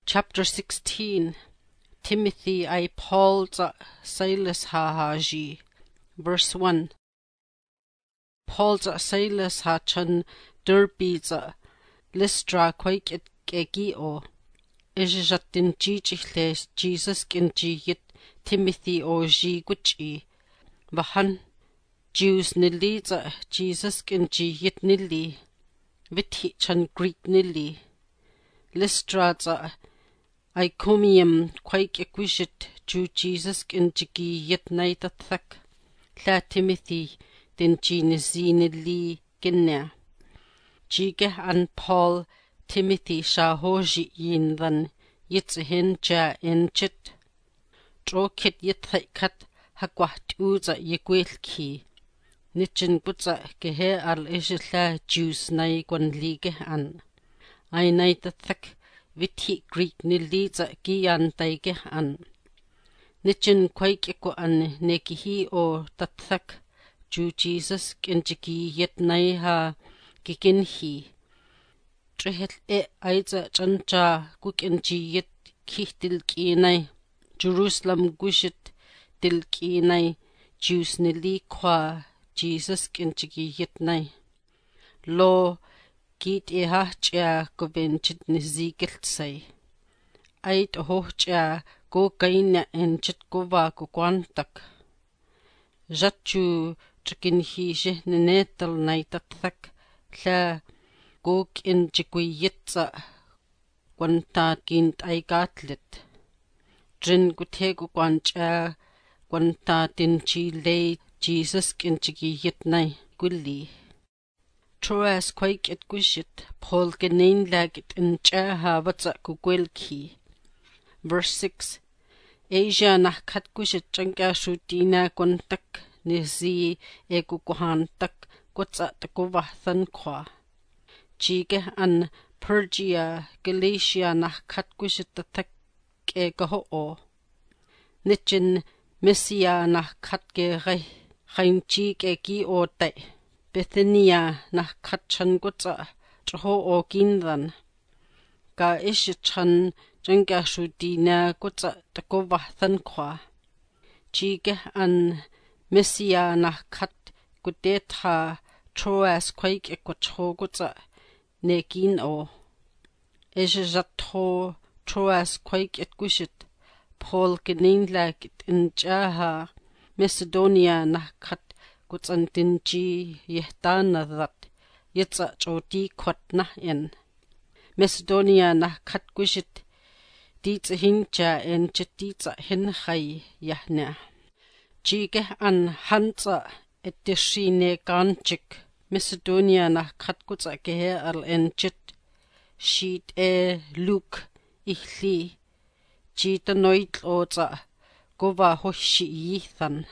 Chapter 16. Timothy I Paul za Silas ha haji. Verse 1. Paul za Silas ha chan Derby za Lystra quake it kegi o. Ijatin jijichle Jesus kinji yit Timothy o ji guchi. Vahan Jews nili za Jesus kinji yit nili. Vithi chan Greek nili. Lystra za Iconium quake equishit Jew Jesus kinji yit naitathak. La Timothy din jinizini ginna. Jige an Paul Timothy sha hoji yin than yitzihin ja inchit. Drokit yithikat hagwaht uza yigwilki. Nichin butza gehe al ishla Jews nai gwan lige an. Ay naitathak vithi Greek niliza giyan daige an. Nichin quake eko an nekihi o tathak Jew Jesus kinjiki yet nai ha giginhi. Trihel aiza chancha gukinji yet kihtil kinai. Jerusalem gushit til kinai. Jews nili kwa Jesus kinjiki yet nai. Lo Git hachia govenchit nizigiltsay. Ait hochia go gaina enchit gova gwantak. Jatchu trikinhi nenetal naitathak la go in jiguyitza gwanta gint aigatlit. Drin gutego gwancha gwanta dinchi lay Jesus kinchigi yitnai gulli. Troas quake it gushit, Paul genain lagit in chaha vatsa gugwilki. Verse 6. Asia nah kat gushit chanka shutina gwantak nizi eguguhantak gwatsa taguvathan kwa. Jige an Pergia Galatia nah kat gushit tatak egaho. Nichin Missia nah kat ge rainjig egi o day. Bithynia na katchan gutsa traho o gindhan. Ga ishichan janga shudina gutsa tagovathan kwa. Jige an Missia na kat gudetha Troas quake equacho gutsa negin o. Ishijatho Troas quake et gushit. Paul genin lagit in jaha Macedonia na kat Gutsan dinji yehtana that yitza chodi kwat na en. Macedonia na kat gushit dietsa hinja en chititza hin hay yahna. Jige an hanza et dishine ganchik. Macedonia na kat gutsa gehe al en chit. Sheet Luke ihli. Jita noit oza gova hoshi yithan.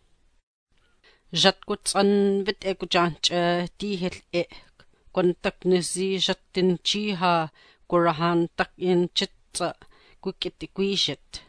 Jat gutsan vit ekujanch dihel gwantak nizi jatin jiha gurahan tak in chitza gukit equishit.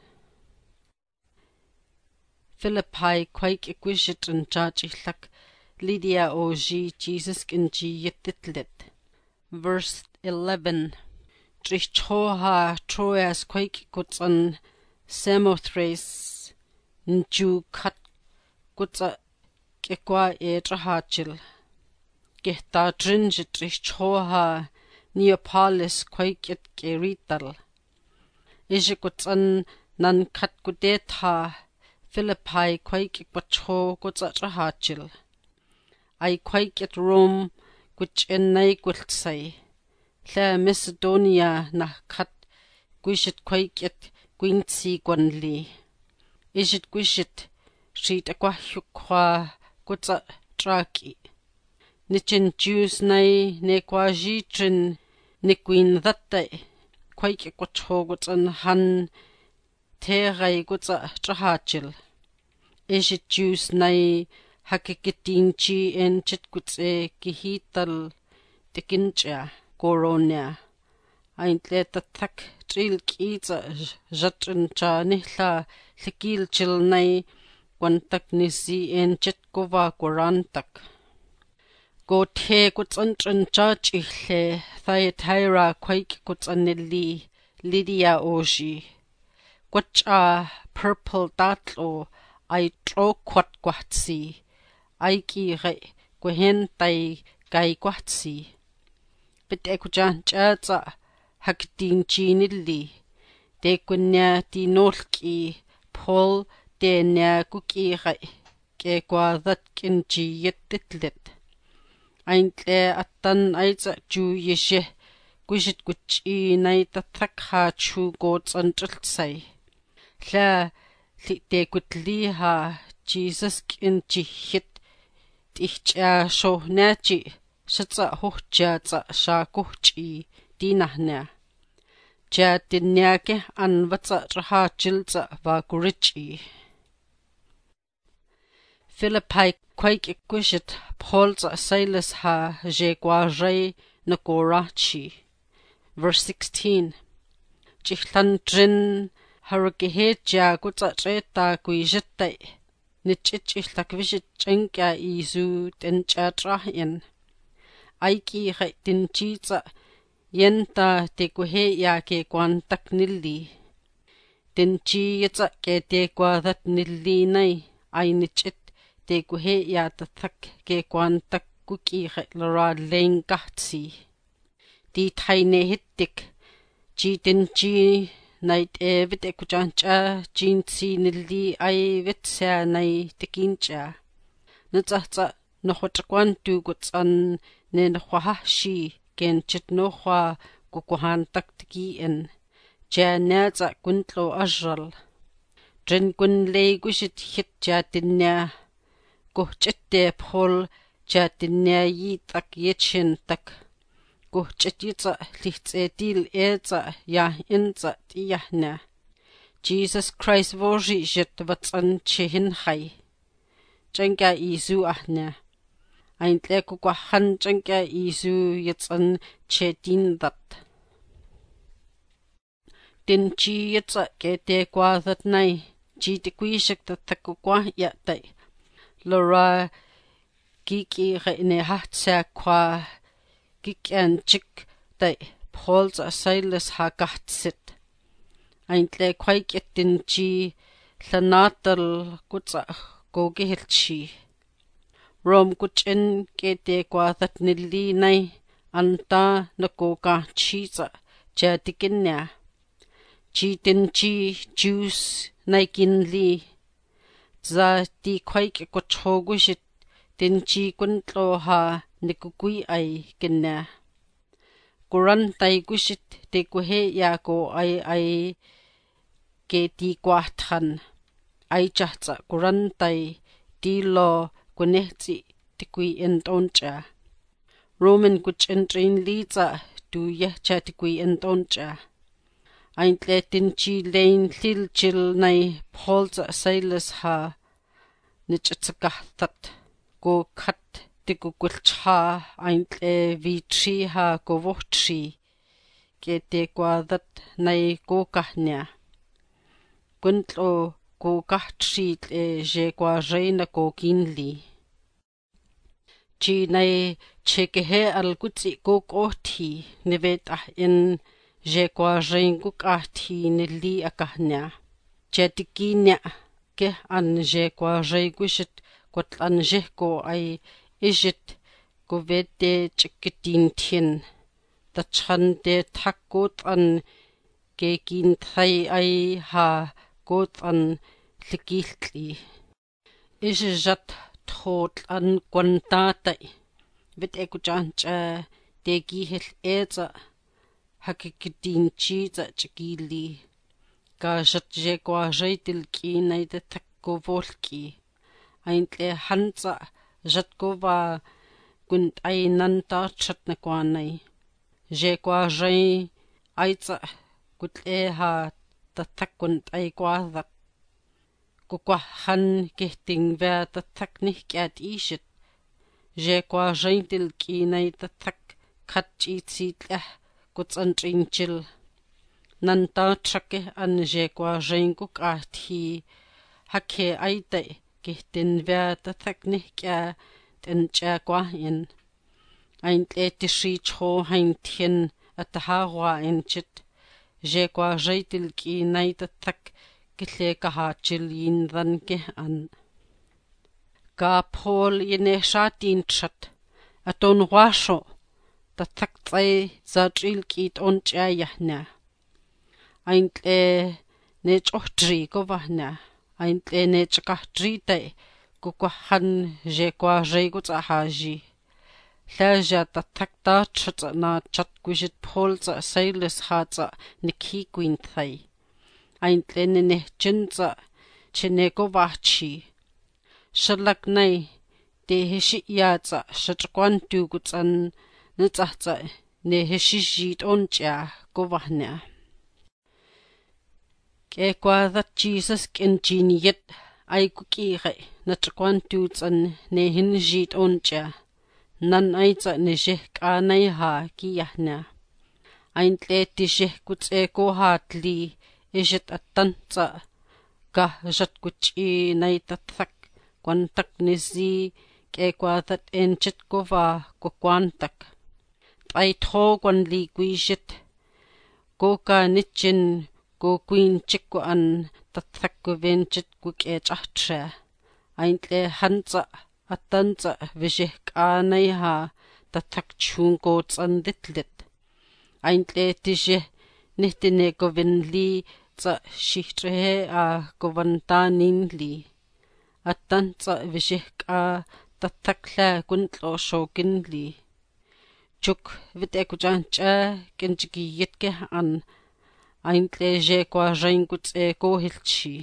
Philippi quake equishit and judge lak Lydia oji Jesus kinji yititlit. Verse 11. Trichoha Troas quake gutsan Samothrace nju kat gutsa Gekwa trahachil. Gehta drinjit richoha Neapolis quake et gerital. Ishikutsan nan kat gudetha Philippi quake bacho gutsa trahachil. I quake at Rome which en naigultsay. La Macedonia na kat guishit quake at gwintsi gwanli. Ishit guishit sheet aquahukwa Gutsa traki. Nichin Jews nai nequajitrin niquin thatte. Quake quacho gutsan han terai gutsa trahachil. Ishit Jews nai hakikitinchi en chit gutse kihital tikincha goronia. Aintle tatak tril kiza jatrin cha nihla likil chil nai Gwantak nisi en chit gova gwarantak. Go te gutsan cha chichle Thyatira quake gutsanili Lydia Oji. Quacha purple datlo I tro quat quatsi. I ki re quehen tai gai quatsi. Bit ekujan chaza hakdin chinilli. De kunya di nolki Paul de nya kuki re ke quadat kinchi yettitlet. Aintle attan aiza ju yeshe quishit kuchi nai tathakha chu gods antiltsai. La li de kutli ha Jesus kinchi hit ticha sho nachi shatsa hocha tsa sha kuchi dinahna. Ja dinyake anvatsa traha chiltsa va kurichi. Philippi quake quishit Paul's Silas ha je guaje na gorachi. Verse 16. Chichlan drin haragehe ja gutsa treta guijete. Nichichilak vishit chenka izu tencha trahin. Aiki re dinchitsa yenta te guhe ya ke guantak nilli. Dinchi yitsa ke te guadat nilli nai ay nichit te guhe ya tathak ke guantak kuki re lara len gahtsi. Di taine hittik ji dinchi nait evit ekujancha jinsi nilli ay vitsa nai tikincha. Nutsa nohwachakwantu gutsan ne nohwahashi kenchit nohwa kukuhantak tikiin. Ja naza kuntlo ajral. Drin kun lei gushit hit ja dinya. Kuhchite Paul ja dinya yitak yichin tak. Kuhchit yitsa lihtse dil eza ya inza tiyahna. Jesus Christ voji jit vatsan chihin hai. Chenka izu ahna. Aintle kukwahan chenka izu yitsan che dindat. Dinchi yitsa ke te kwadat nai. Ji te kuishik ta takukwa yatai. Lora kiki reine hatsa kwa kikian chik tai Paul's Silas ha gahtsit. Aintle kwaikit dinchi lanatal kutsa gogihilchi. Rom kuchin ke te kwadat nilli nai anta na gogachitsa jatikinya. Ji dinchi juice nai kinli. Za di kwaik kuchogushit dinchi kuntlo ha nikukui ay kinna. Kurantay gushit te kuhe ya ko ay ke di kwathan. Ay chahtsa kurantay di lo kunehti tikui entoncha. Roman kuchentrin liza du yehcha tikui entoncha. Aintle dinchi lein lilchil nai Paul's Silas ha nichitsakahtat. Go kat tikugulcha aintle vitri ha go vohtri. Ke te kwadat nai go kahnya. Kuntlo go kahtri le je kwa reina go kinli. Chi nai chekehe al kutsi go kohti nivet in je kwa rein go kahti nili akahnya. Chetikinya ke an je kwa rei gushit kwatlan je ko ay ijit go vete chikitin tin. Tachan de takot an ke kin thai ay ha got an likiltli. Ijat thot an kwantatay. Vit ekujancha de gihil eza hakikitin chiza chikili. Ka je kwa reitil ki nai de takko volki. Aintle hansa jatkova kunt ay nanta chat na kwa nai. Je kwa rei aitsa kutle ha tatak kunt ay kwa that. Kukwa han kihting vea tatak nihkiat ishit. Je kwa reitil ki nai tatak katchitsit kutsantrinchil. Nanta trake an je kwa reinguk ahti hake aite kihtin vea tatak nihkia tencha kwa in. Aintle tishri cho hain tien at the hawa in chit Jekwa reitil ki naitatak kille kahachil yindan ke an. Ka Paul yene shatin chat aton washo tatak tsay zatril ki on chayahna. Aintle ne chohtri ko vahna. Aintle ne chakahtri tay kukwahan jekwa rei ko tsahaji. Laja tatak ta chat na chat kushit Paul tsa Silas ha tsa nikhi kuin thay. Aintle ne chinza chene ko vahchi. Shalak nay te heshi ya tsa shatkwan tu kutsan nitsa tsa ne heshi jit on cha ko vahna. Ke kwa that Jesus kin yet ay kukire na chakwan tu tsan ne hin jit on cha. Nan ay tsa ne sheh ka nay ha ki yahna. Aintle ti sheh kutse ko hatli ishet atan tsa ka jat kuchi nay tatak kwantak nizi ke kwa that enchit ko va ko kwantak. Ay tho kwan li kuishit ko ka nichin ko queen chikko an tatak ko venchit ko ke chahtra. Aintle hansa atansa vishih ka nay ha tatak chung ko tsan ditlit. Aintle tishih nihtine ko vinli tsa shihtre a ko vantanin li. Atansa vishih ka tatakla kuntlo shokin li. Chuk vite ko jancha kinchiki yitke an. Aintle je kwa rein kutse ko hilchi.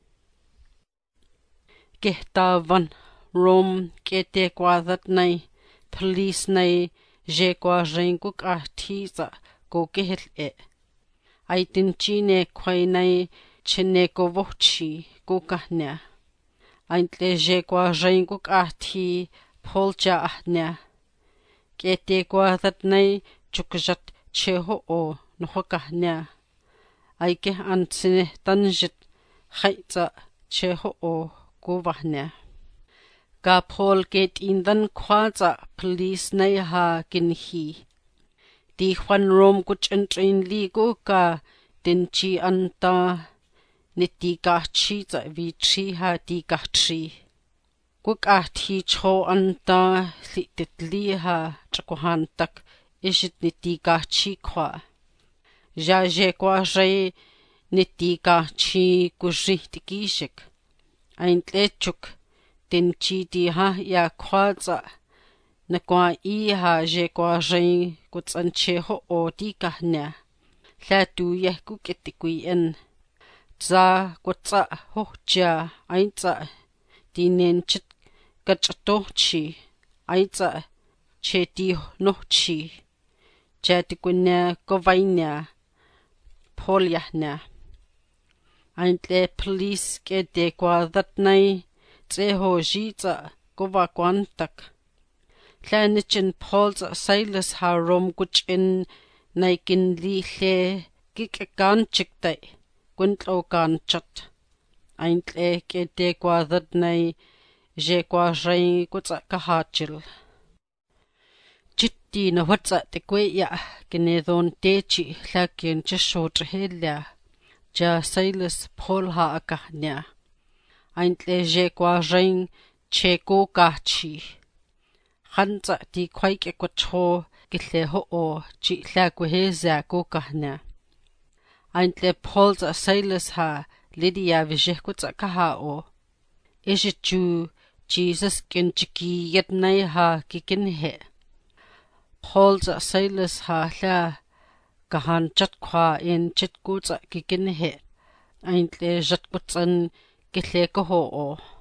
Kehtavan Rome kete kwa that nay police nay je kwa rein ko kahtiza ko kehil e. Aitin chine kway nay chine ko vochi ko kahnya. Aintle je kwa rein ko kahti polcha ahnya. Kete kwa that nay chukjat cheho o noho kahnya. Aike ansine tanjit khaitsa cheho o ko vahnya. Ka Paul ket indan khwaza police nay ha kinhi. Di Juan Rom kuch entrin li ko ka dinchi anta niti gachi za vitri ha di gachi. Kuk ahti cho anta litit li ha chakuhantak ishit niti gachi kwa. Jaje kwa rei niti gachi kushit kishik. Aintle chuk dinchi di ha ya kwaza na kwa I ha je kwa rei kutsanche ho o di kahnya. La tu yeh kukitikui en. Tza kutsa hocha aintza di nenchit gachatochi aintza che di nochi. Jatikunya kovainya polyahnya. Aintle police ke de kwa that nay tseho jitza kova kwantak. Klanichin Paul's Silas ha rom kuchin naikin li le kikagan chiktai kuntlo gan chat. Aintle ke de kwa that nay je kwa rei kutsa kahachil. Chitti na watsa te kwe ya kinedon techi lakin chisho trahela. Ja Silas Paul ha akahnya. Aintle je kwa rei che ko kachi. Hansa di kwaike kwa cho kile ho o chi la kweheza ko kahnya. Aintle Paul's Silas ha Lydia vijeh kutsa kaha o. Ishichu Jesus kinchiki yet nay ha kikin he. Paul's Silas ha la kahan chat kwa in chit kutsa kikin he. Aintle jat kutsan kile ko ho o.